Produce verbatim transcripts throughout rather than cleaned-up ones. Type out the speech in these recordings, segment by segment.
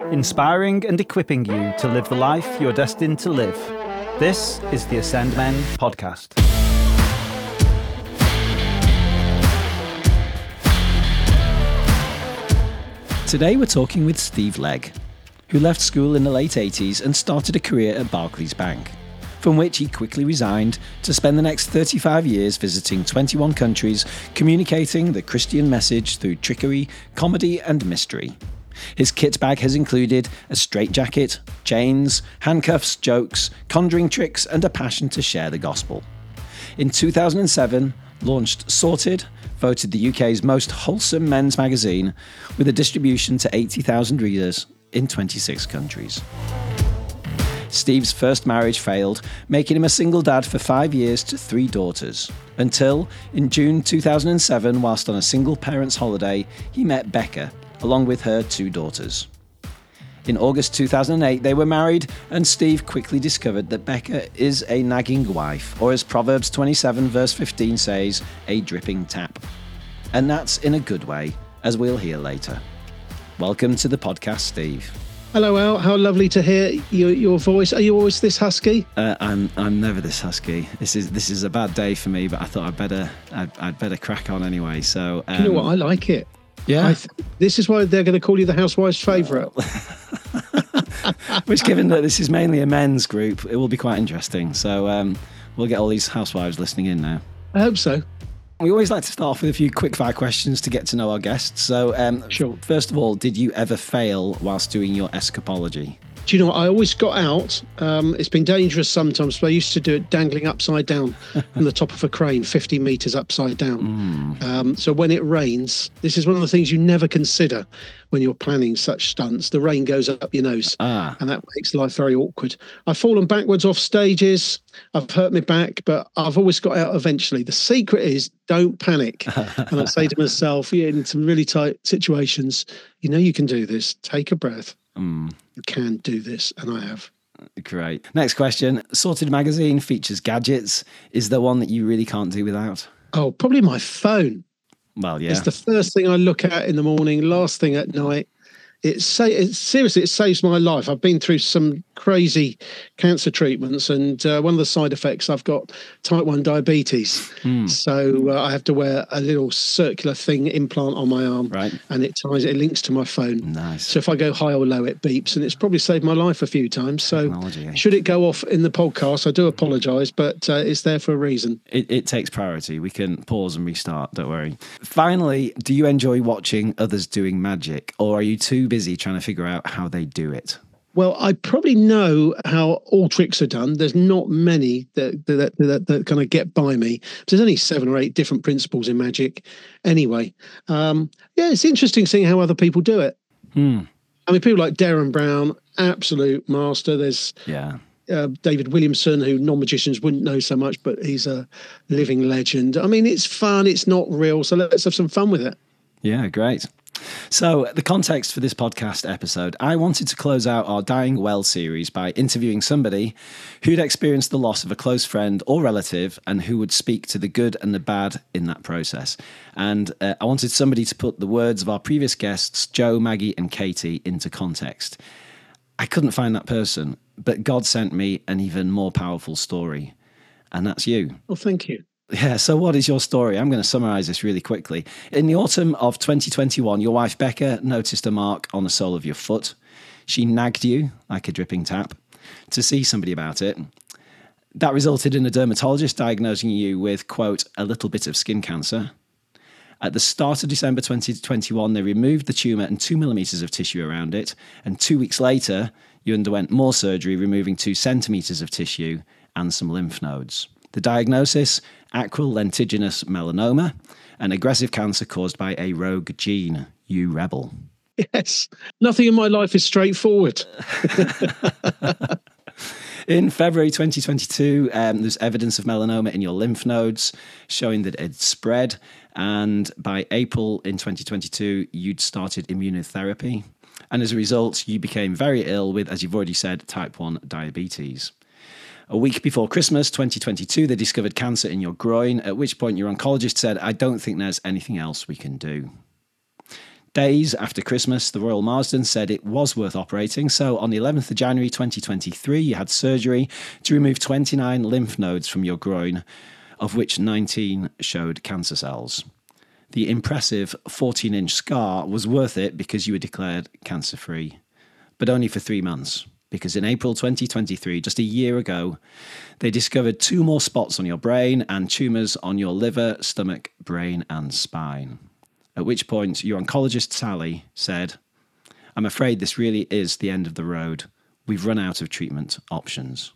inspiring and equipping you to live the life you're destined to live. This is the Ascend Men podcast. Today we're talking with Steve Legg, who left school in the late eighties and started a career at Barclays Bank, from which he quickly resigned to spend the next thirty-five years visiting twenty-one countries, communicating the Christian message through trickery, comedy and mystery. His kit bag has included a straitjacket, chains, handcuffs, jokes, conjuring tricks and a passion to share the gospel. In two thousand seven, launched Sorted, voted the U K's most wholesome men's magazine, with a distribution to eighty thousand readers in twenty-six countries. Steve's first marriage failed, making him a single dad for five years to three daughters, until, in June two thousand seven, whilst on a single parents' holiday, he met Becca, along with her two daughters. In August two thousand eight, they were married, and Steve quickly discovered that Becca is a nagging wife, or as Proverbs twenty-seven verse fifteen says, a dripping tap. And that's in a good way, as we'll hear later. Welcome to the podcast, Steve. Hello, Al. How lovely to hear your, your voice. Are you always this husky? Uh, I'm I'm never this husky. This is this is a bad day for me, but I thought I'd better I'd, I'd better crack on anyway. So um, you know what? I like it. Yeah. I th- this is why they're going to call you the housewife's favourite. Which, given that this is mainly a men's group, it will be quite interesting. So um, we'll get all these housewives listening in now. I hope so. We always like to start off with a few quick-fire questions to get to know our guests. So, um, sure. First of all, did you ever fail whilst doing your escapology? Do you know what? I always got out. Um, it's been dangerous sometimes, but I used to do it dangling upside down from the top of a crane, fifty metres upside down. Mm. Um, so when it rains, this is one of the things you never consider when you're planning such stunts. The rain goes up your nose, ah. and that makes life very awkward. I've fallen backwards off stages. I've hurt my back, but I've always got out eventually. The secret is don't panic. And I say to myself, yeah, in some really tight situations, you know you can do this. Take a breath. Mm. You can do this, and I have. Great. Next question. Sorted magazine features gadgets. Is there one that you really can't do without? Oh, probably my phone. Well, yeah. It's the first thing I look at in the morning, last thing at night. It say it, seriously, it saves my life. I've been through some crazy cancer treatments, and uh, one of the side effects, I've got type one diabetes. Mm. So uh, I have to wear a little circular thing implant on my arm, right. and it ties it links to my phone. Nice. So if I go high or low, it beeps, and it's probably saved my life a few times. So Technology, eh? Should it go off in the podcast, I do apologise, but uh, it's there for a reason. It, it takes priority. We can pause and restart. Don't worry. Finally, do you enjoy watching others doing magic, or are you too busy trying to figure out how they do it? Well, I probably know how all tricks are done. There's not many that that, that, that kind of get by me. There's only seven or eight different principles in magic anyway. Um, yeah, it's interesting seeing how other people do it. Hmm. I mean, people like Darren Brown, absolute master. There's yeah. uh, David Williamson, who non-magicians wouldn't know so much, but he's a living legend. I mean, it's fun. It's not real. So let's have some fun with it. Yeah, great. So, the context for this podcast episode, I wanted to close out our Dying Well series by interviewing somebody who'd experienced the loss of a close friend or relative and who would speak to the good and the bad in that process. And uh, I wanted somebody to put the words of our previous guests, Joe, Maggie and Katie, into context. I couldn't find that person, but God sent me an even more powerful story, and that's you. Well, thank you. Yeah, so what is your story? I'm going to summarise this really quickly. In the autumn of twenty twenty-one, your wife Becca noticed a mark on the sole of your foot. She nagged you, like a dripping tap, to see somebody about it. That resulted in a dermatologist diagnosing you with, quote, a little bit of skin cancer. At the start of December twenty twenty-one, they removed the tumour and two millimetres of tissue around it. And two weeks later, you underwent more surgery, removing two centimetres of tissue and some lymph nodes. The diagnosis, acral lentiginous melanoma, an aggressive cancer caused by a rogue gene, you rebel. Yes, nothing in my life is straightforward. In February twenty twenty-two, um, there's evidence of melanoma in your lymph nodes, showing that it spread. And by April in twenty twenty-two, you'd started immunotherapy. And as a result, you became very ill with, as you've already said, type one diabetes. A week before Christmas twenty twenty-two, they discovered cancer in your groin, at which point your oncologist said, I don't think there's anything else we can do. Days after Christmas, the Royal Marsden said it was worth operating. So on the eleventh of January twenty twenty-three, you had surgery to remove twenty-nine lymph nodes from your groin, of which nineteen showed cancer cells. The impressive fourteen-inch scar was worth it because you were declared cancer-free, but only for three months. Because in April twenty twenty-three, just a year ago, they discovered two more spots on your brain and tumours on your liver, stomach, brain and spine. At which point your oncologist, Sally, said, "I'm afraid this really is the end of the road. We've run out of treatment options."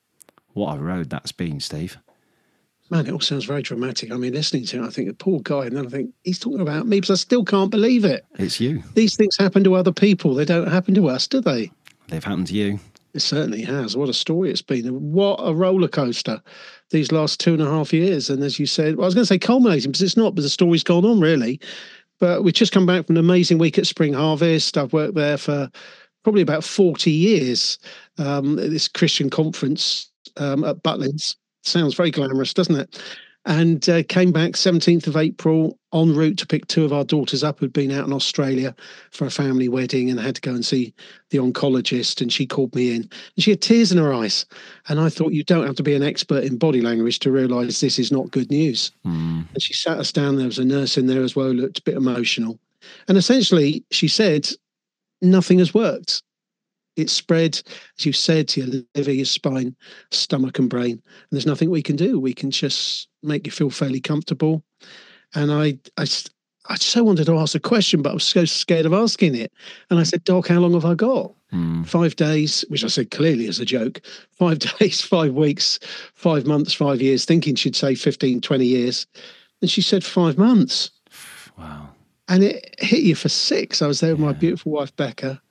What a road that's been, Steve. Man, it all sounds very dramatic. I mean, listening to it, I think, the poor guy, and then I think, he's talking about me because I still can't believe it. It's you. These things happen to other people. They don't happen to us, do they? They've happened to you. It certainly has. What a story it's been. What a roller coaster these last two and a half years. And as you said, well, I was going to say culminating, because it's not, but the story's gone on really. But we've just come back from an amazing week at Spring Harvest. I've worked there for probably about forty years. Um, this Christian conference um, at Butlins. Sounds very glamorous, doesn't it? And uh, came back seventeenth of April en route to pick two of our daughters up who'd been out in Australia for a family wedding and had to go and see the oncologist. And she called me in and she had tears in her eyes. And I thought, you don't have to be an expert in body language to realise this is not good news. Mm. And she sat us down. There was a nurse in there as well, looked a bit emotional. And essentially she said, nothing has worked. It's spread, as you said, to your liver, your spine, stomach and brain. And there's nothing we can do. We can just make you feel fairly comfortable. And I, I, I so wanted to ask a question, but I was so scared of asking it. And I said, Doc, how long have I got? Mm. Five days, which I said clearly as a joke. Five days, five weeks, five months, five years, thinking she'd say fifteen, twenty years. And she said five months. Wow. And it hit you for six. I was there with yeah. my beautiful wife, Becca.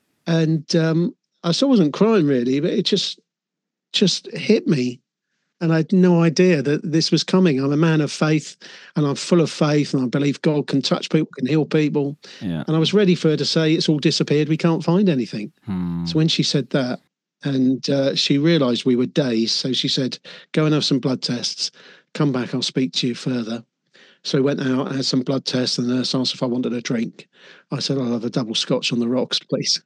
And um, I still wasn't crying really, but it just just hit me. And I had no idea that this was coming. I'm a man of faith and I'm full of faith and I believe God can touch people, can heal people. Yeah. And I was ready for her to say, it's all disappeared. We can't find anything. Hmm. So when she said that and uh, she realised we were dazed, so she said, go and have some blood tests. Come back, I'll speak to you further. So we went out, I had some blood tests, and the nurse asked if I wanted a drink. I said, I'll have a double scotch on the rocks, please.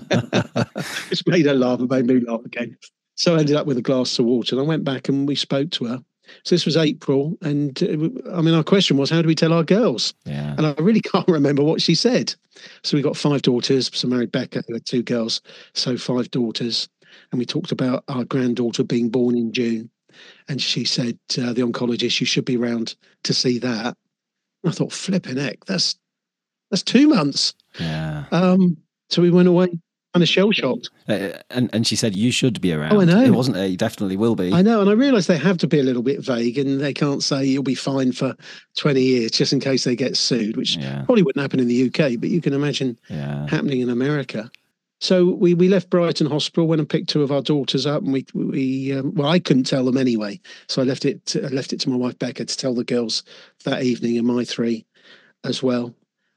It's made her laugh and made me laugh again. So I ended up with a glass of water, and I went back and we spoke to her. So this was April, and uh, I mean, our question was, how do we tell our girls? Yeah. And I really can't remember what she said. So we got five daughters, so married Becca, who had two girls, so five daughters. And we talked about our granddaughter being born in June. And she said, uh, the oncologist, you should be around to see that. And I thought, flipping heck, that's that's two months. Yeah. Um, so we went away kind of shell-shocked. Uh, and, and she said, you should be around. Oh, I know. It wasn't a, you definitely will be. I know. And I realise they have to be a little bit vague and they can't say you'll be fine for twenty years just in case they get sued, which yeah. probably wouldn't happen in the U K, but you can imagine yeah. happening in America. So we, we left Brighton Hospital, went and picked two of our daughters up, and we we um, well, I couldn't tell them anyway, so I left it to, I left it to my wife Becca to tell the girls that evening, and my three as well.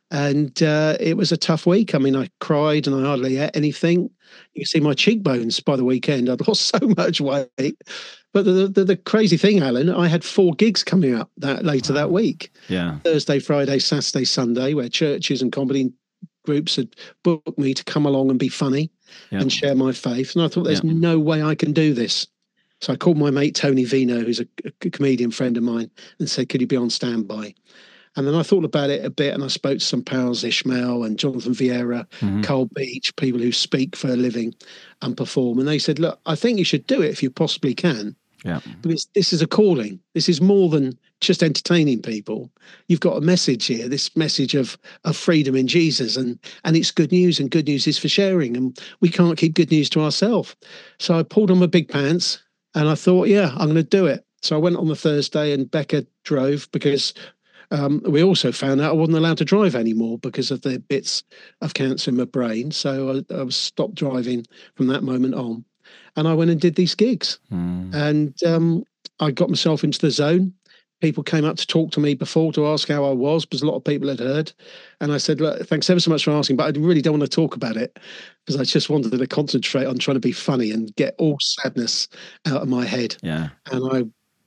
And uh, it was a tough week. I mean, I cried and I hardly ate anything. You can see my cheekbones by the weekend. I'd lost so much weight. But the the, the crazy thing, Alan, I had four gigs coming up that later wow. that week. Yeah, Thursday, Friday, Saturday, Sunday, where churches and comedy groups had booked me to come along and be funny yep. and share my faith. And I thought, there's yep. no way I can do this. So I called my mate, Tony Vino, who's a, a comedian friend of mine, and said, could you be on standby? And then I thought about it a bit, and I spoke to some pals, Ishmael and Jonathan Vieira, mm-hmm. Carl Beach, people who speak for a living and perform. And they said, look, I think you should do it if you possibly can. Yeah. Because this is a calling. This is more than just entertaining people. You've got a message here, this message of, of freedom in Jesus, and, and it's good news, and good news is for sharing, and we can't keep good news to ourselves. So I pulled on my big pants and I thought, yeah, I'm going to do it. So I went on the Thursday and Becca drove because um, we also found out I wasn't allowed to drive anymore because of the bits of cancer in my brain. So I, I was stopped driving from that moment on. And I went and did these gigs. Mm. And um, I got myself into the zone. People came up to talk to me before to ask how I was, because a lot of people had heard. And I said, look, thanks ever so much for asking, but I really don't want to talk about it because I just wanted to concentrate on trying to be funny and get all sadness out of my head. Yeah. And I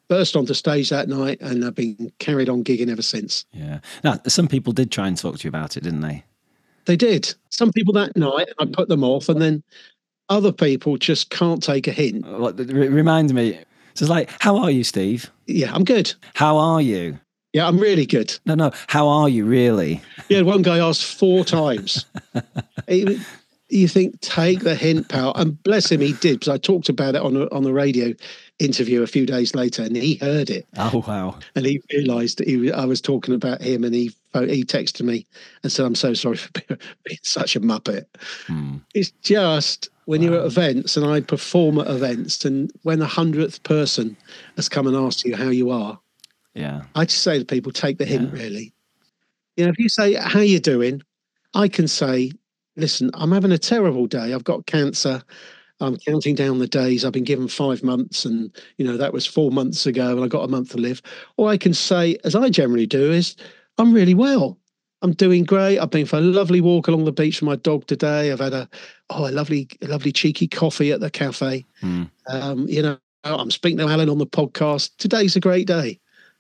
burst onto stage that night, and I've been carried on gigging ever since. Yeah. Now, some people did try and talk to you about it, didn't they? They did. Some people that night, I put them off, and then other people just can't take a hint. Well, re- remind me. So it's like, how are you, Steve? Yeah, I'm good. How are you? Yeah, I'm really good. No, no. How are you really? Yeah, one guy asked four times. He, you think, take the hint, pal. And bless him, he did, because I talked about it on a, on the radio interview a few days later, and he heard it. Oh, wow. And he realised that he, I was talking about him, and he he texted me and said, I'm so sorry for being, being such a muppet. Hmm. It's just when wow. you're at events, and I perform at events, and when the hundredth person has come and asked you how you are, yeah, I just say to people, take the hint, yeah. really. You know, if you say, how you doing? I can say, listen, I'm having a terrible day. I've got cancer. I'm counting down the days. I've been given five months and, you know, that was four months ago and I got a month to live. Or I can say, as I generally do, is I'm really well. I'm doing great. I've been for a lovely walk along the beach with my dog today. I've had a, oh, a lovely, a lovely cheeky coffee at the cafe. Mm. Um, you know, I'm speaking to Alan on the podcast. Today's a great day.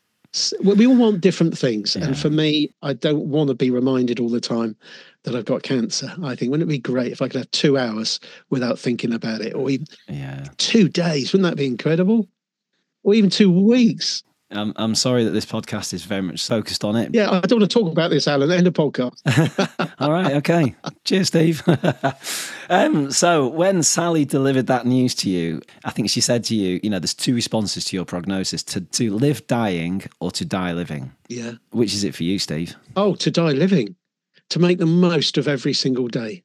We all want different things. Yeah. And for me, I don't want to be reminded all the time that I've got cancer. I think, wouldn't it be great if I could have two hours without thinking about it, or even yeah. two days? Wouldn't that be incredible? Or even two weeks? I'm, I'm sorry that this podcast is very much focused on it. Yeah, I don't want to talk about this, Alan. End of podcast. All right, okay. Cheers, Steve. um, so when Sally delivered that news to you, I think she said to you, you know, there's two responses to your prognosis, to, to live dying or to die living. Yeah. Which is it for you, Steve? Oh, to die living. To make the most of every single day.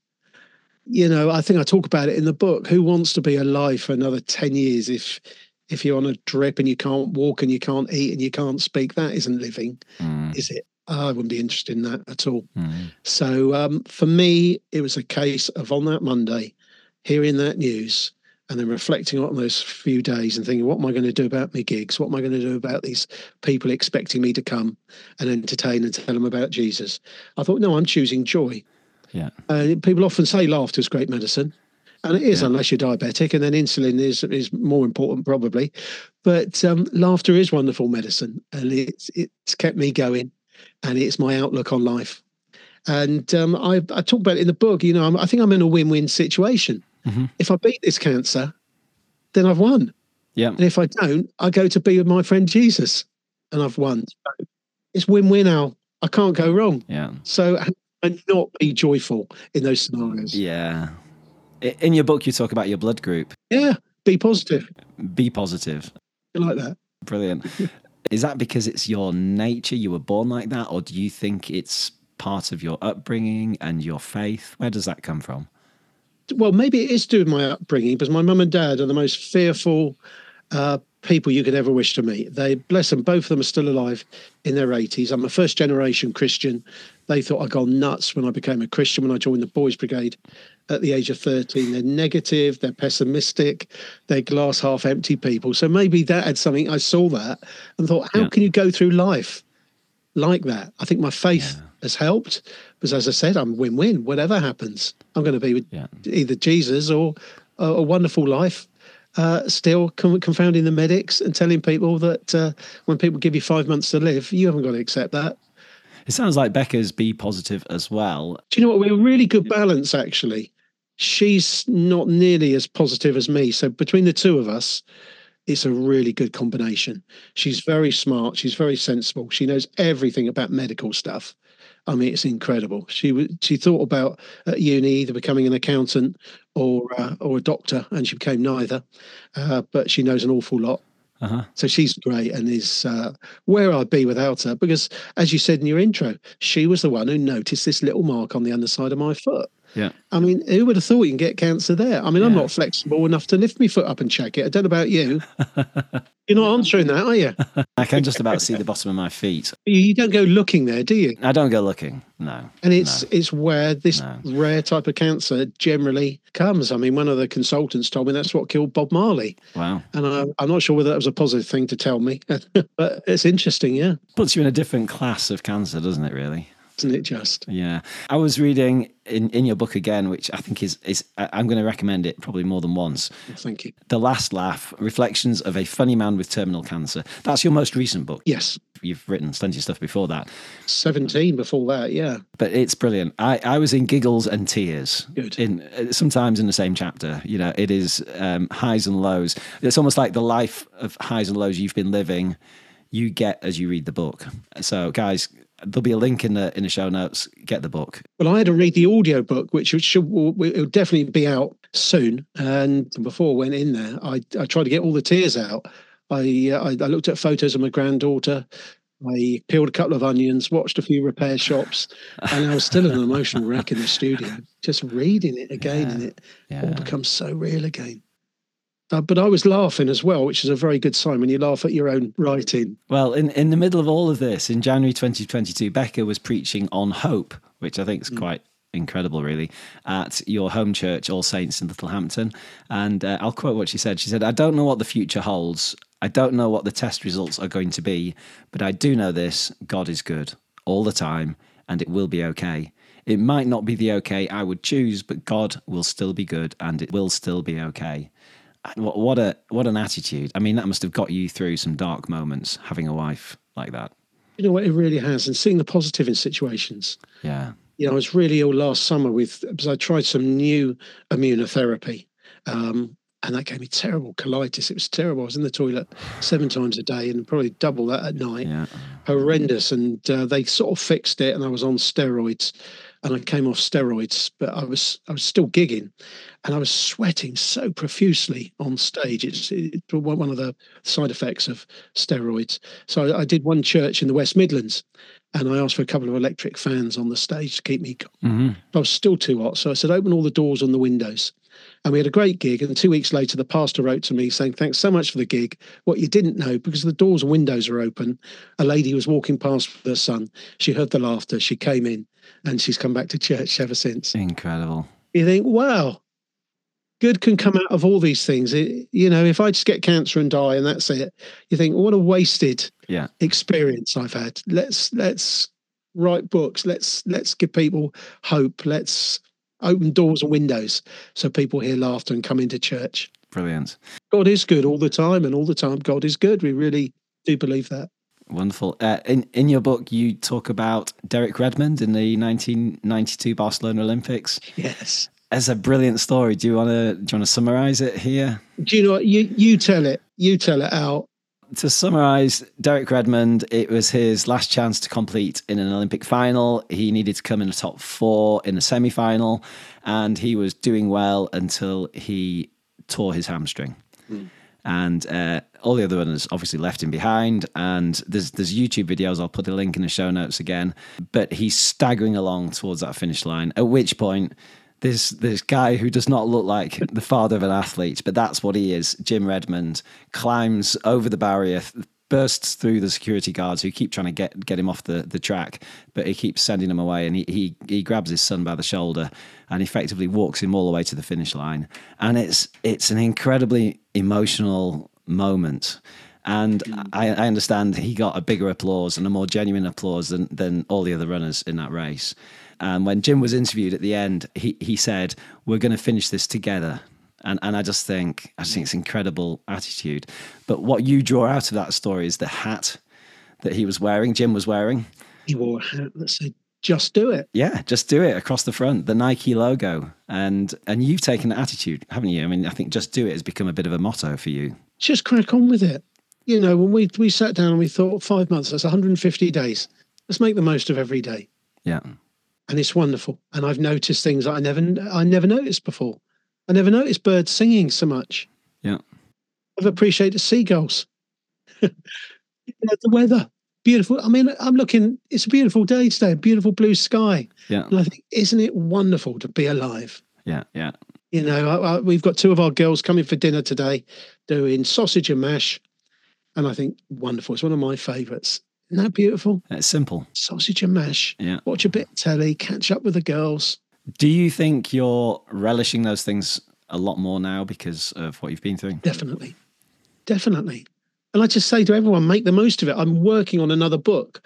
You know, I think I talk about it in the book. Who wants to be alive for another ten years if if you're on a drip and you can't walk and you can't eat and you can't speak? That isn't living, mm. is it? I wouldn't be interested in that at all. Mm. So um, for me, it was a case of on that Monday, hearing that news and then reflecting on those few days and thinking, what am I going to do about my gigs? What am I going to do about these people expecting me to come and entertain and tell them about Jesus? I thought, no, I'm choosing joy. Yeah. Uh, people often say laughter is great medicine. And it is, yeah. unless you're diabetic, and then insulin is is more important probably. But um, laughter is wonderful medicine, and it's it's kept me going, and it's my outlook on life. And um, I, I talk about it in the book. You know, I'm, I think I'm in a win-win situation. Mm-hmm. If I beat this cancer, then I've won. Yeah. And if I don't, I go to be with my friend Jesus, and I've won. So it's win-win, Al. I can't go wrong. Yeah. So and not be joyful in those scenarios. Yeah. In your book, you talk about your blood group. Yeah, be positive. Be positive. I like that. Brilliant. Is that because it's your nature, you were born like that, or do you think it's part of your upbringing and your faith? Where does that come from? Well, maybe it is to do with my upbringing, because my mum and dad are the most fearful uh, people you could ever wish to meet. They, bless them, both of them are still alive in their eighties. I'm a first generation Christian. They thought I'd gone nuts when I became a Christian, when I joined the Boys Brigade at the age of thirteen. They're negative, they're pessimistic, they're glass half empty people. So maybe that had something. I saw that and thought, how yeah. can you go through life like that? I think my faith yeah. has helped, because as I said, I'm win-win. Whatever happens, I'm going to be with yeah. either Jesus or a, a wonderful life. Uh, still confounding the medics and telling people that uh, when people give you five months to live, you haven't got to accept that. It sounds like Becca's be positive as well. Do you know what? We're a really good balance, actually. She's not nearly as positive as me. So between the two of us, it's a really good combination. She's very smart. She's very sensible. She knows everything about medical stuff. I mean, it's incredible. She she thought about at uni either becoming an accountant or uh, or a doctor, and she became neither. Uh, but she knows an awful lot. Uh-huh. So she's great, and is uh, where I'd be without her. Because, as you said in your intro, she was the one who noticed this little mark on the underside of my foot. Yeah. I mean, who would have thought you can get cancer there? I mean, yeah. I'm not flexible enough to lift my foot up and check it. I don't know about you. You're not answering that, are you? I can just about see the bottom of my feet. You don't go looking there, do you? I don't go looking, no. And it's no. it's where this no. rare type of cancer generally comes. I mean, one of the consultants told me that's what killed Bob Marley. Wow. And I, I'm not sure whether that was a positive thing to tell me, but it's interesting, yeah. Puts you in a different class of cancer, doesn't it, really? isn't it just? Yeah. I was reading in, in your book again, which I think is, is I'm going to recommend it probably more than once. Well, thank you. The Last Laugh, Reflections of a Funny Man with Terminal Cancer. That's your most recent book. Yes. You've written plenty of stuff before that. seventeen before that, yeah. But it's brilliant. I, I was in giggles and tears. Good. In sometimes in the same chapter. You know, it is um, highs and lows. It's almost like the life of highs and lows you've been living, you get as you read the book. So, guys, there'll be a link in the in the show notes. Get the book. Well, I had to read the audio book, which should it'll definitely be out soon. And before I went in there, I I tried to get all the tears out. I, uh, I I looked at photos of my granddaughter. I peeled a couple of onions, watched a few repair shops, and I was still an emotional wreck in the studio. Just reading it again, Yeah. and it Yeah. all becomes so real again. Uh, but I was laughing as well, which is a very good sign when you laugh at your own writing. Well, in, in the middle of all of this, in January twenty twenty-two, Becca was preaching on hope, which I think is quite incredible, really, at your home church, All Saints in Littlehampton. And uh, I'll quote what she said. She said, "I don't know what the future holds. I don't know what the test results are going to be, but I do know this: God is good all the time, and it will be okay. It might not be the okay I would choose, but God will still be good, and it will still be okay." What, what a what an attitude! I mean, that must have got you through some dark moments, having a wife like that. You know what, it really has. And seeing the positive in situations. Yeah. You know, I was really ill last summer with because I tried some new immunotherapy, um, and that gave me terrible colitis. It was terrible. I was in the toilet seven times a day and probably double that at night. Yeah. Horrendous. And uh, they sort of fixed it, and I was on steroids, and I came off steroids, but I was I was still gigging, and I was sweating so profusely on stage. It's, it's one of the side effects of steroids. So I, I did one church in the West Midlands, and I asked for a couple of electric fans on the stage to keep me calm. Mm-hmm. I was still too hot. So I said, open all the doors and the windows. And we had a great gig. And two weeks later, the pastor wrote to me saying, thanks so much for the gig. What you didn't know, because the doors and windows are open, a lady was walking past with her son. She heard the laughter. She came in, and she's come back to church ever since. Incredible. You think, wow, good can come out of all these things. It, you know, if I just get cancer and die and that's it, you think, what a wasted Yeah. experience I've had. Let's let's write books. Let's let's give people hope. Let's open doors and windows so people hear laughter and come into church. Brilliant. God is good all the time, and all the time God is good. We really do believe that. Wonderful. Uh, in in your book, you talk about Derek Redmond in the nineteen ninety-two Barcelona Olympics. Yes. It's a brilliant story. Do you want to do you want to summarize it here? Do you know what? You you tell it. You tell it out. To summarize, Derek Redmond, it was his last chance to compete in an Olympic final. He needed to come in the top four in the semi-final, and he was doing well until he tore his hamstring. Mm. And uh, all the other runners obviously left him behind. And there's there's YouTube videos. I'll put a link in the show notes again. But he's staggering along towards that finish line, at which point This this guy who does not look like the father of an athlete, but that's what he is, Jim Redmond, climbs over the barrier, bursts through the security guards who keep trying to get, get him off the, the track, but he keeps sending them away, and he, he he grabs his son by the shoulder and effectively walks him all the way to the finish line. And it's it's an incredibly emotional moment. And I, I understand he got a bigger applause and a more genuine applause than, than all the other runners in that race. And when Jim was interviewed at the end, he, he said, we're going to finish this together. And and I just think, I just think it's incredible attitude. But what you draw out of that story is the hat that he was wearing, Jim was wearing. He wore a hat that said, just do it. Yeah, just do it across the front, the Nike logo. And and you've taken that attitude, haven't you? I mean, I think just do it has become a bit of a motto for you. Just crack on with it. You know, when we, we sat down and we thought five months, that's one hundred fifty days. Let's make the most of every day. Yeah. And it's wonderful. And I've noticed things that I never I never noticed before. I never noticed birds singing so much. Yeah. I've appreciated seagulls. You know, the weather, beautiful. I mean, I'm looking, it's a beautiful day today, a beautiful blue sky. Yeah. And I think, isn't it wonderful to be alive? Yeah, yeah. You know, I, I, we've got two of our girls coming for dinner today doing sausage and mash. And I think, wonderful. It's one of my favourites. Isn't that beautiful? It's simple. Sausage and mash. Yeah. Watch a bit of telly, catch up with the girls. Do you think you're relishing those things a lot more now because of what you've been through? Definitely. Definitely. And I just say to everyone, make the most of it. I'm working on another book.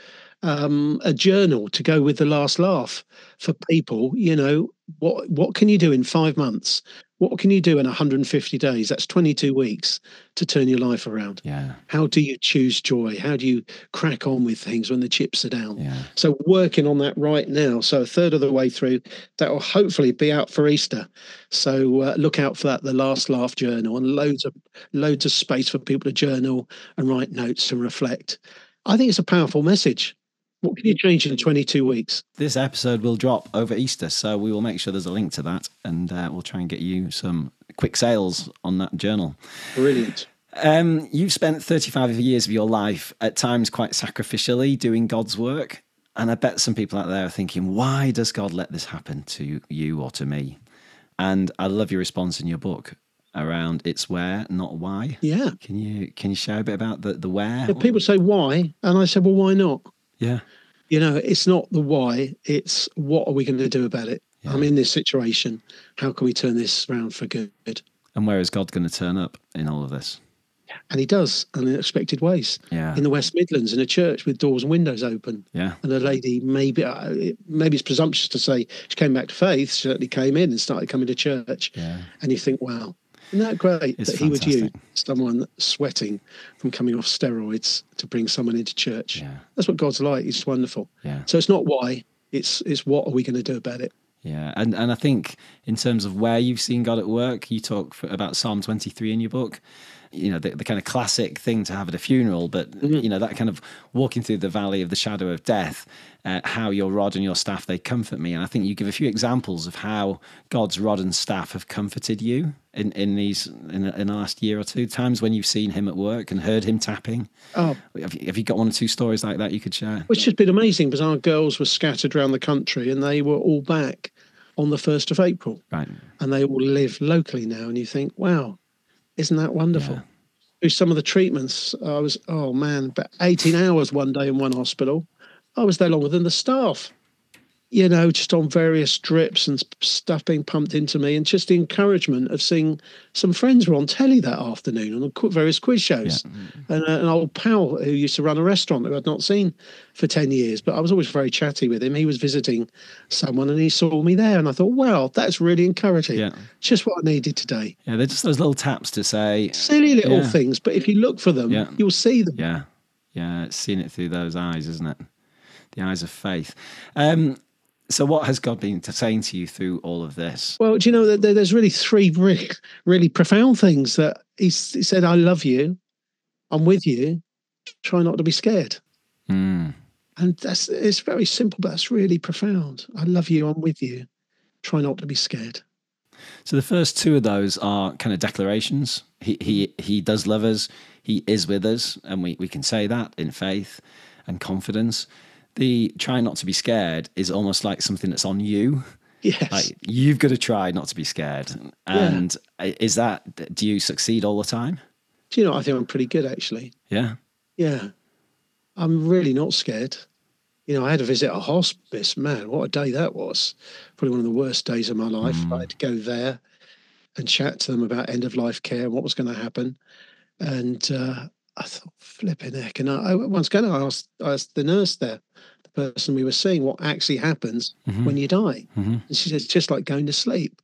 um, a journal to go with the last laugh for people. You know, what what can you do in five months? What can you do in one hundred fifty days? That's twenty-two weeks to turn your life around. Yeah. How do you choose joy? How do you crack on with things when the chips are down? Yeah. So working on that right now. So a third of the way through, that will hopefully be out for Easter. So uh, look out for that, the Last Laugh Journal, and loads of loads of space for people to journal and write notes and reflect. I think it's a powerful message. What can you change in twenty-two weeks? This episode will drop over Easter, so we will make sure there's a link to that, and uh, we'll try and get you some quick sales on that journal. Brilliant. Um, you've spent thirty-five years of your life, at times quite sacrificially, doing God's work. And I bet some people out there are thinking, why does God let this happen to you or to me? And I love your response in your book around it's where, not why. Yeah. Can you can you share a bit about the, the where? Yeah, people say why, and I said, well, why not? Yeah. You know, it's not the why, it's what are we going to do about it? Yeah. I'm in this situation. How can we turn this around for good? And where is God going to turn up in all of this? And he does, in unexpected ways. Yeah. In the West Midlands, in a church with doors and windows open. Yeah. And a lady, maybe maybe it's presumptuous to say she came back to faith, she certainly came in and started coming to church. Yeah. And you think, wow, isn't that great It's that fantastic. he would use someone sweating from coming off steroids to bring someone into church? Yeah. That's what God's like. He's wonderful. Yeah. So it's not why, it's it's what are we going to do about it? Yeah, and and I think in terms of where you've seen God at work, you talk for, about Psalm twenty-three in your book. You know, the, the kind of classic thing to have at a funeral, but, mm-hmm. you know, that kind of walking through the valley of the shadow of death, uh, how your rod and your staff, they comfort me. And I think you give a few examples of how God's rod and staff have comforted you in, in these, in, in the last year or two, times when you've seen him at work and heard him tapping. Oh, have you, have you got one or two stories like that you could share? Which has been amazing because our girls were scattered around the country and they were all back on the first of April. Right. And they all live locally now. And you think, wow, isn't that wonderful? Yeah. Through some of the treatments, I was, oh man, but eighteen hours one day in one hospital. I was there longer than the staff, you know, just on various drips and stuff being pumped into me, and just the encouragement of seeing some friends were on telly that afternoon on various quiz shows. Yeah. And uh, an old pal who used to run a restaurant who I'd not seen for ten years, but I was always very chatty with him. He was visiting someone and he saw me there and I thought, wow, that's really encouraging. Yeah. Just what I needed today. Yeah, they're just those little taps to say. Silly little yeah. things, but if you look for them, yeah. you'll see them. Yeah, yeah, it's seeing it through those eyes, isn't it? The eyes of faith. Um, so what has God been saying to you through all of this? Well, do you know that there's really three really, really profound things that he, he said, I love you, I'm with you, try not to be scared. Mm. And that's, it's very simple, but that's really profound. I love you, I'm with you, try not to be scared. So the first two of those are kind of declarations. He he he does love us, he is with us, and we, we can say that in faith and confidence. The try not to be scared is almost like something that's on you. Yes. Like you've got to try not to be scared. And yeah. is that, do you succeed all the time? Do you know, I think I'm pretty good actually. Yeah. Yeah. I'm really not scared. You know, I had to visit a hospice. Man, what a day that was. Probably one of the worst days of my life. Mm. I had to go there and chat to them about end of life care and what was going to happen. And uh, I thought, flipping heck. And I, I once again, I asked, I asked the nurse there, the person we were seeing, what actually happens mm-hmm. when you die. Mm-hmm. And she said, it's just like going to sleep.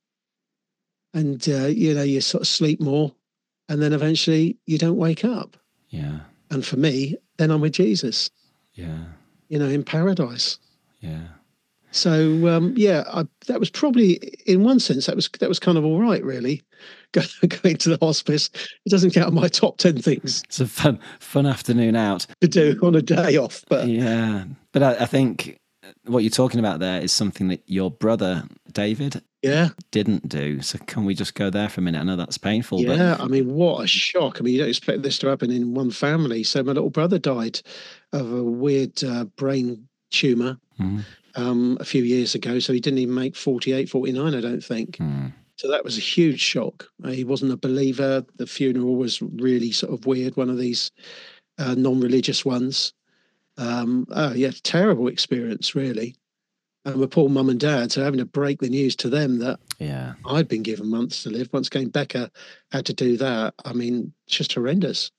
And, uh, you know, you sort of sleep more and then eventually you don't wake up. Yeah. And for me, then I'm with Jesus. Yeah. You know, in paradise. Yeah. So um, yeah, I, that was probably, in one sense, that was that was kind of all right, really. Going to the hospice, it doesn't count on my top ten things. It's a fun, fun afternoon out to do on a day off. But yeah, but I, I think what you're talking about there is something that your brother David, yeah, didn't do. So can we just go there for a minute? I know that's painful. Yeah, but... I mean, what a shock! I mean, you don't expect this to happen in one family. So my little brother died of a weird uh, brain tumor. Mm. Um, a few years ago, so he didn't even make forty-eight, forty-nine, I don't think. Mm. So that was a huge shock. Uh, he wasn't a believer. The funeral was really sort of weird, one of these uh, non-religious ones. Um, oh, yeah, terrible experience, really. And my poor mum and dad, so having to break the news to them that yeah. I'd been given months to live. Once again, Becca had to do that. I mean, it's just horrendous.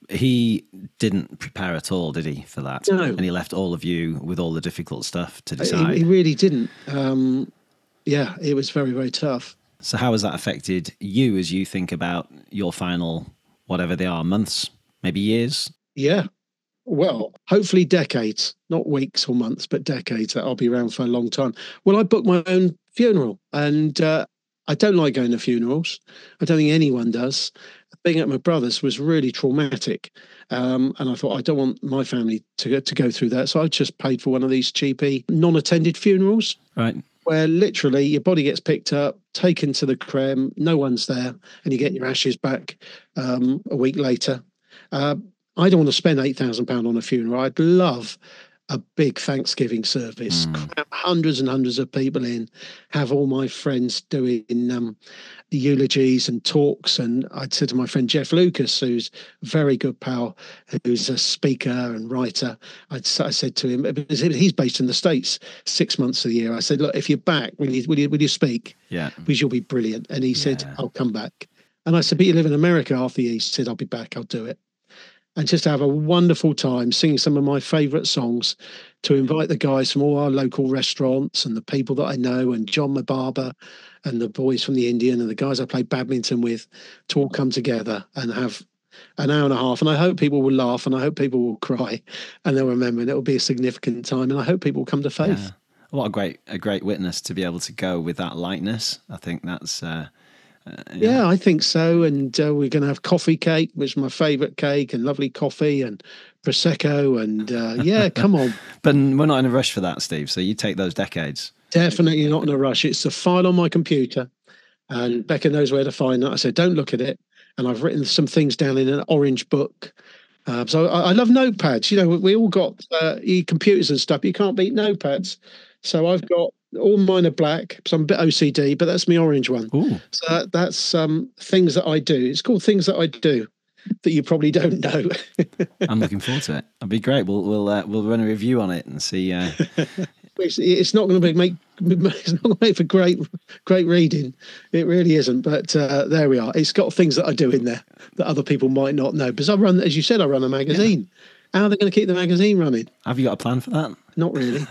he didn't prepare at all, did he, for that? No. And he left all of you with all the difficult stuff to decide. He, he really didn't. Um, yeah, it was very, very tough. So how has that affected you as you think about your final, whatever they are, months, maybe years? Yeah. Well, hopefully decades, not weeks or months, but decades, that I'll be around for a long time. Well, I booked my own funeral, and uh, I don't like going to funerals. I don't think anyone does. Being at my brother's was really traumatic. Um, and I thought, I don't want my family to go, to go through that. So I just paid for one of these cheapy, non-attended funerals. Right. Where literally your body gets picked up, taken to the creme, no one's there, and you get your ashes back um, a week later. Uh, I don't want to spend eight thousand pounds on a funeral. I'd love a big Thanksgiving service, Mm. crowd hundreds and hundreds of people in, have all my friends doing um, the eulogies and talks. And I'd said to my friend Jeff Lucas, who's a very good pal, who's a speaker and writer, I'd, I said to him, because he's based in the States six months of the year, I said, look, if you're back, will you, will you, will you speak? Yeah. Because you'll be brilliant. And he said, Yeah. I'll come back. And I said, but you live in America after the East. He said, I'll be back, I'll do it. And just to have a wonderful time singing some of my favourite songs, to invite the guys from all our local restaurants and the people that I know, and John, my barber, and the boys from the Indian and the guys I played badminton with, to all come together and have an hour and a half. And I hope people will laugh, and I hope people will cry, and they'll remember, and it will be a significant time. And I hope people will come to faith. Yeah. What a great, a great witness to be able to go with that lightness. I think that's... Uh, Uh, yeah. yeah, I think so. And uh, we're going to have coffee cake, which is my favourite cake, and lovely coffee and Prosecco. And uh, yeah, come on. But we're not in a rush for that, Steve. So you take those decades. Definitely not in a rush. It's a file on my computer, and Becca knows where to find that. I said, don't look at it. And I've written some things down in an orange book. Uh, so I, I love notepads. You know, we all got uh, e-computers and stuff. You can't beat notepads. So I've got... all mine are black, so I'm a bit O C D, but that's my orange one. Ooh. So that, that's um, things that I do. It's called Things That I Do that you probably don't know. I'm looking forward to it. It'll be great. We'll we'll uh, we'll run a review on it and see. Uh... it's, it's not going to make it's not going to make for great great reading. It really isn't. But uh, there we are. It's got things that I do in there that other people might not know. Because I run, as you said, I run a magazine. Yeah. How are they going to keep the magazine running? Have you got a plan for that? Not really.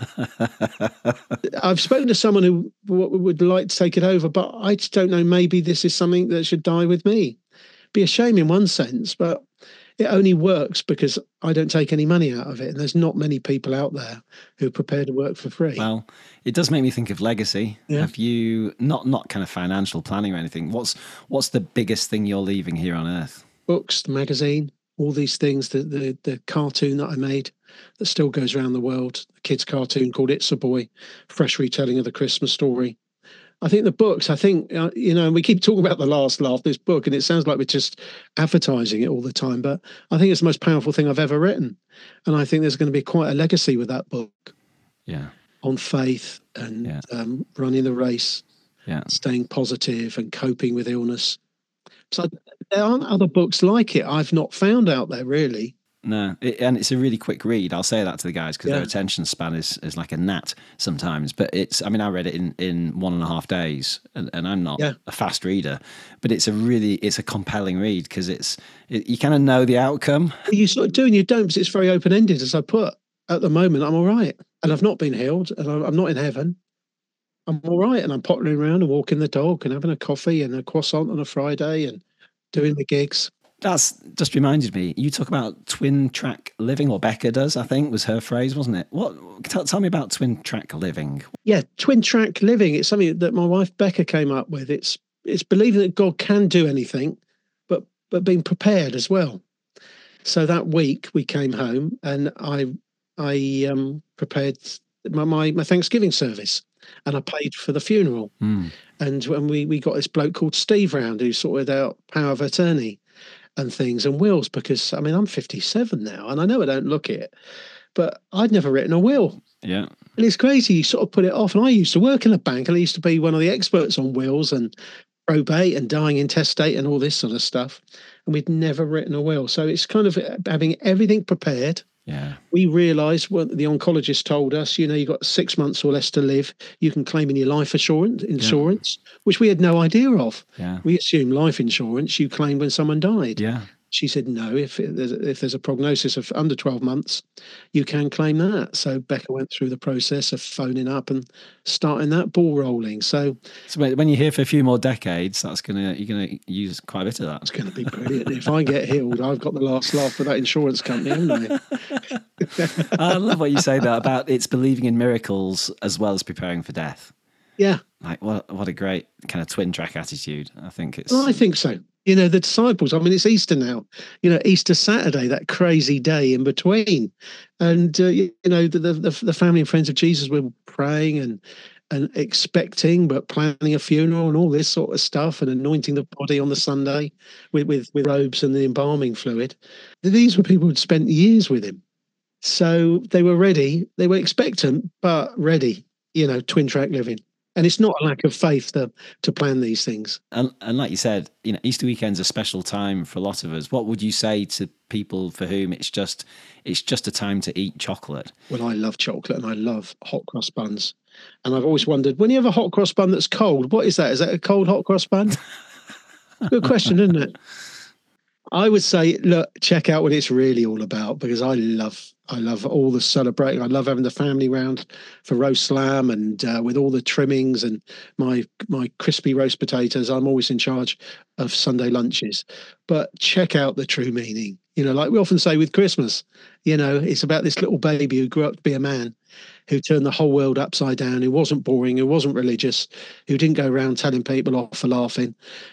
I've spoken to someone who w- would like to take it over, but I just don't know. Maybe this is something that should die with me. Be a shame in one sense, but it only works because I don't take any money out of it. And there's not many people out there who are prepared to work for free. Well, it does make me think of legacy. Yeah. Have you, not not kind of financial planning or anything, what's what's the biggest thing you're leaving here on Earth? Books, the magazine, all these things, the, the, the cartoon that I made that still goes around the world, the kids' cartoon called It's a Boy, fresh retelling of the Christmas story. I think the books, I think, uh, you know, we keep talking about The Last Laugh, this book, and it sounds like we're just advertising it all the time, but I think it's the most powerful thing I've ever written. And I think there's going to be quite a legacy with that book. Yeah. On faith and yeah. um, running the race, yeah. staying positive and coping with illness. So there aren't other books like it I've not found out there, really. No, it, and it's a really quick read. I'll say that to the guys because Yeah. their attention span is, is like a gnat sometimes. But it's, I mean, I read it in, in one and a half days, and, and I'm not Yeah. a fast reader, but it's a really, it's a compelling read because it's, it, you kind of know the outcome. You sort of do and you don't, because it's very open-ended, as I put. At the moment, I'm all right. And I've not been healed, and I'm I'm not in heaven. I'm all right, and I'm pottering around and walking the dog and having a coffee and a croissant on a Friday and doing the gigs. That's just reminded me. You talk about twin track living, or Becca does, I think, was her phrase, wasn't it? What? Tell, tell me about twin track living. Yeah, twin track living. It's something that my wife Becca came up with. It's it's believing that God can do anything, but but being prepared as well. So that week we came home and I I um, prepared my, my my Thanksgiving service, and I paid for the funeral. Mm. And when we we got this bloke called Steve round who sorted out power of attorney and things and wills, because I mean I'm fifty-seven now and I know I don't look it, but I'd never written a will. Yeah. And it's crazy, you sort of put it off. And I used to work in a bank and I used to be one of the experts on wills and probate and dying intestate and all this sort of stuff. And we'd never written a will. So it's kind of having everything prepared. Yeah. We realised what the oncologist told us, you know, you've got six months or less to live. You can claim in your life assurance, insurance, yeah. which we had no idea of. Yeah. We assumed life insurance you claimed when someone died. Yeah. She said, no, if, it, if there's a prognosis of under twelve months, you can claim that. So Becca went through the process of phoning up and starting that ball rolling. So, so when you're here for a few more decades, that's gonna you're gonna use quite a bit of that. It's going to be brilliant. If I get healed, I've got the last laugh with that insurance company, haven't I? I love what you say that about it's believing in miracles as well as preparing for death. Yeah. Like what what a great kind of twin track attitude. I think it's well, I think so. You know, the disciples, I mean, it's Easter now, you know, Easter Saturday, that crazy day in between. And, uh, you know, the, the, the family and friends of Jesus were praying and, and expecting, but planning a funeral and all this sort of stuff and anointing the body on the Sunday with, with, with robes and the embalming fluid. These were people who'd spent years with him. So they were ready. They were expectant, but ready, you know, twin track living. And it's not a lack of faith to, to plan these things. And, and like you said, you know, Easter weekend's a special time for a lot of us. What would you say to people for whom it's just it's just a time to eat chocolate? Well, I love chocolate and I love hot cross buns. And I've always wondered, when you have a hot cross bun that's cold, what is that? Is that a cold hot cross bun? Good question, isn't it? I would say, look, check out what it's really all about, because I love I love all the celebrating. I love having the family round for roast lamb and uh, with all the trimmings and my my crispy roast potatoes. I'm always in charge of Sunday lunches. But check out the true meaning. You know, like we often say with Christmas, you know, it's about this little baby who grew up to be a man, who turned the whole world upside down, who wasn't boring, who wasn't religious, who didn't go around telling people off for laughing,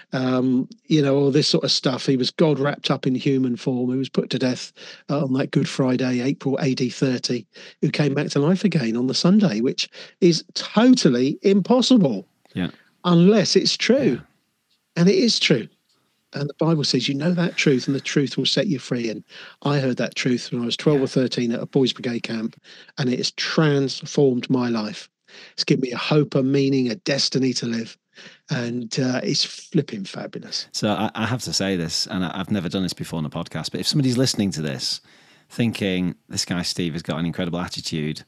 um, you know, all this sort of stuff. He was God wrapped up in human form, who was put to death on that Good Friday, April A D thirty, who came back to life again on the Sunday, which is totally impossible yeah. unless it's true. Yeah. And it is true. And the Bible says, you know that truth and the truth will set you free. And I heard that truth when I was twelve yeah. or thirteen at a Boys Brigade camp, and it has transformed my life. It's given me a hope, a meaning, a destiny to live. And uh, it's flipping fabulous. So I, I have to say this, and I, I've never done this before on a podcast, but if somebody's listening to this thinking, this guy Steve has got an incredible attitude,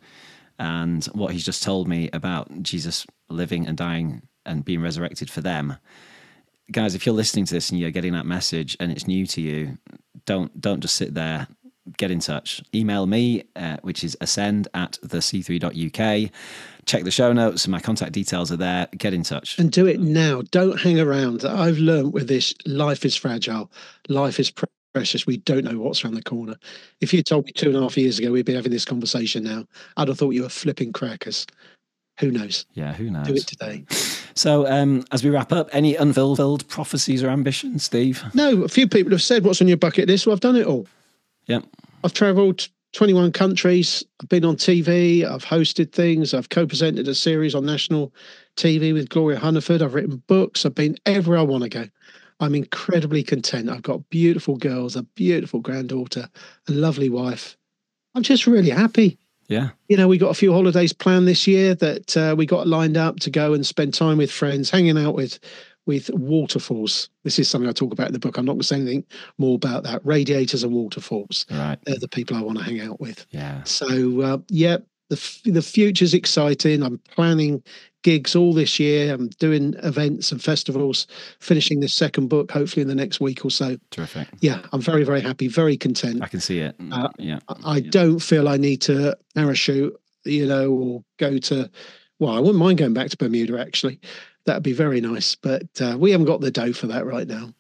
and what he's just told me about Jesus living and dying and being resurrected for them, guys, if you're listening to this and you're getting that message and it's new to you, don't don't just sit there. Get in touch. Email me, uh, which is ascend at the c three dot u k. Check the show notes. My contact details are there. Get in touch. And do it now. Don't hang around. I've learned with this, life is fragile. Life is precious. We don't know what's around the corner. If you told me two and a half years ago we'd be having this conversation now, I'd have thought you were flipping crackers. Who knows? Yeah, who knows? Do it today. So um, as we wrap up, any unfulfilled prophecies or ambitions, Steve? No, a few people have said, what's on your bucket list? Well, I've done it all. Yep. I've travelled twenty-one countries. I've been on T V. I've hosted things. I've co-presented a series on national T V with Gloria Hunniford. I've written books. I've been everywhere I want to go. I'm incredibly content. I've got beautiful girls, a beautiful granddaughter, a lovely wife. I'm just really happy. Yeah. You know, we got a few holidays planned this year that uh, we got lined up to go and spend time with friends, hanging out with with waterfalls. This is something I talk about in the book. I'm not going to say anything more about that. Radiators and waterfalls. Right. They're the people I want to hang out with. Yeah. So, uh, yeah, the, the future's exciting. I'm planning gigs all this year. I'm doing events and festivals, finishing this second book, hopefully in the next week or so. Terrific. Yeah, I'm very, very happy, very content. I can see it. Uh, yeah. I yeah. don't feel I need to parachute, you know, or go to, well, I wouldn't mind going back to Bermuda, actually. That'd be very nice. But uh, we haven't got the dough for that right now.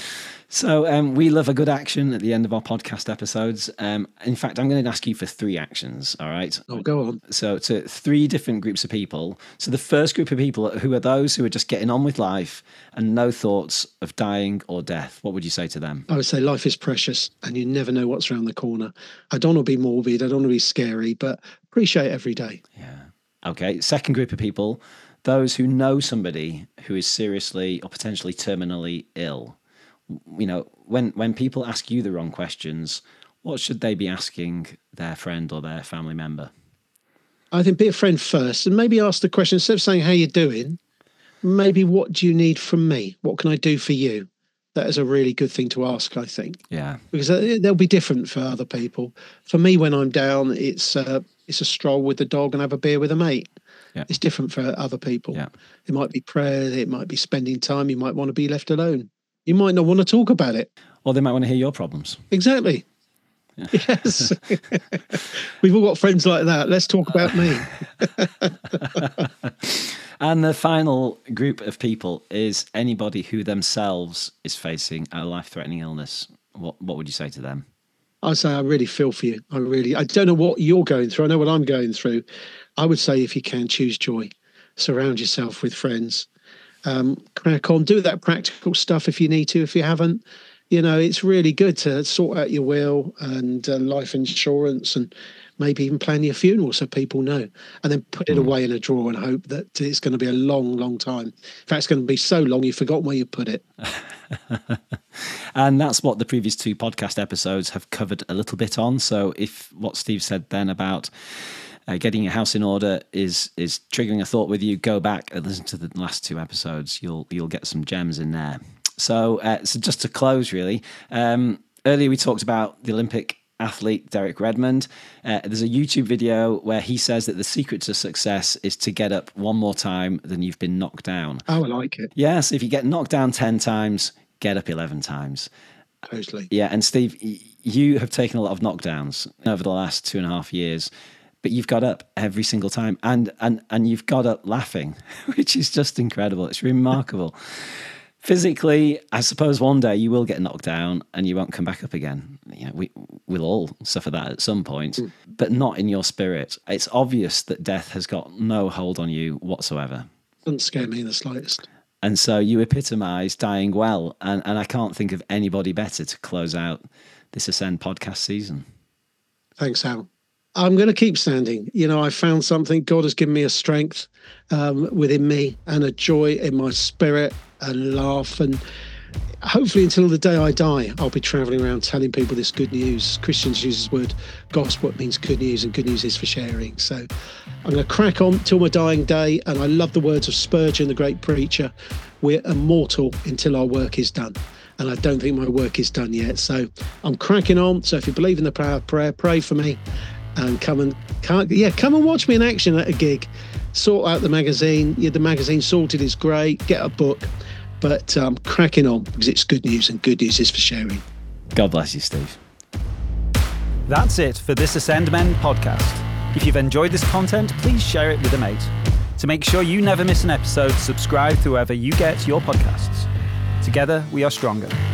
So um, we love a good action at the end of our podcast episodes. Um, in fact, I'm going to ask you for three actions, all right? Oh, go on. So to three different groups of people. So the first group of people, who are those who are just getting on with life and no thoughts of dying or death, what would you say to them? I would say life is precious and you never know what's around the corner. I don't want to be morbid. I don't want to be scary, but appreciate every day. Yeah. Okay. Second group of people, those who know somebody who is seriously or potentially terminally ill. You know, when, when people ask you the wrong questions, what should they be asking their friend or their family member? I think be a friend first and maybe ask the question, instead of saying, how you doing? Maybe what do you need from me? What can I do for you? That is a really good thing to ask, I think. Yeah. Because they'll be different for other people. For me, when I'm down, it's uh, it's a stroll with the dog and have a beer with a mate. Yeah. It's different for other people. Yeah. It might be prayer. It might be spending time. You might want to be left alone. You might not want to talk about it. Or they might want to hear your problems. Exactly. Yeah. Yes. We've all got friends like that. Let's talk about me. And the final group of people is anybody who themselves is facing a life-threatening illness. What what would you say to them? I say I really feel for you. I really, I don't know what you're going through. I know what I'm going through. I would say if you can, choose joy. Surround yourself with friends. Um, crack on. Do that practical stuff if you need to. If you haven't, you know, it's really good to sort out your will and uh, life insurance and maybe even plan your funeral so people know, and then put it away in a drawer and hope that it's going to be a long, long time. In fact, it's going to be so long you've forgotten where you put it. And that's what the previous two podcast episodes have covered a little bit on. So if what Steve said then about uh, getting your house in order is is triggering a thought with you, go back and listen to the last two episodes. You'll you'll get some gems in there. So, uh, so just to close, really, um, earlier we talked about the Olympic athlete Derek Redmond. Uh, there's a YouTube video where he says that the secret to success is to get up one more time than you've been knocked down. Oh, I like it. Yes, yeah, so if you get knocked down ten times, get up eleven times. Totally. Yeah, and Steve, you have taken a lot of knockdowns over the last two and a half years, but you've got up every single time, and and and you've got up laughing, which is just incredible. It's remarkable. Physically, I suppose one day you will get knocked down and you won't come back up again. You know, we we'll all suffer that at some point, mm. but not in your spirit. It's obvious that death has got no hold on you whatsoever. Doesn't scare me in the slightest. And so you epitomise dying well, and, and I can't think of anybody better to close out this Ascend podcast season. Thanks, Al. I'm going to keep standing. You know, I found something. God has given me a strength um, within me and a joy in my spirit and laugh. And hopefully until the day I die, I'll be traveling around telling people this good news. Christians use this word gospel. It means good news, and good news is for sharing. So I'm going to crack on till my dying day. And I love the words of Spurgeon, the great preacher. We're immortal until our work is done. And I don't think my work is done yet. So I'm cracking on. So if you believe in the power of prayer, pray for me. And come and come, yeah, come and watch me in action at a gig. Sort out the magazine. Yeah, the magazine Sorted is great. Get a book, but um, cracking on because it's good news, and good news is for sharing. God bless you, Steve. That's it for this Ascend Men podcast. If you've enjoyed this content, please share it with a mate. To make sure you never miss an episode, subscribe to whoever you get your podcasts. Together, we are stronger.